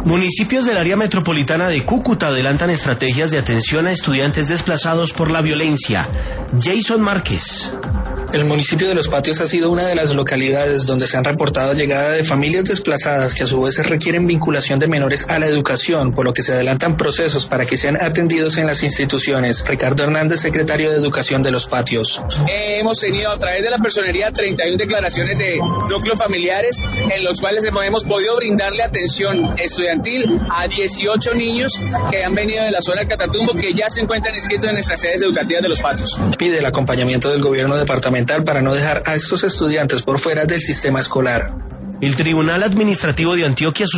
Municipios del área metropolitana de Cúcuta adelantan estrategias de atención a estudiantes desplazados por la violencia. Jason Márquez. El municipio de Los Patios ha sido una de las localidades donde se han reportado llegada de familias desplazadas que a su vez requieren vinculación de menores a la educación, por lo que se adelantan procesos para que sean atendidos en las instituciones. Ricardo Hernández, secretario de Educación de Los Patios. Hemos tenido a través de la personería 31 declaraciones de núcleos familiares en los cuales hemos podido brindarle atención estudiantil a 18 niños que han venido de la zona del Catatumbo, que ya se encuentran inscritos en nuestras sedes educativas de Los Patios. Pide el acompañamiento del gobierno departamental para no dejar a estos estudiantes por fuera del sistema escolar. El Tribunal Administrativo de Antioquia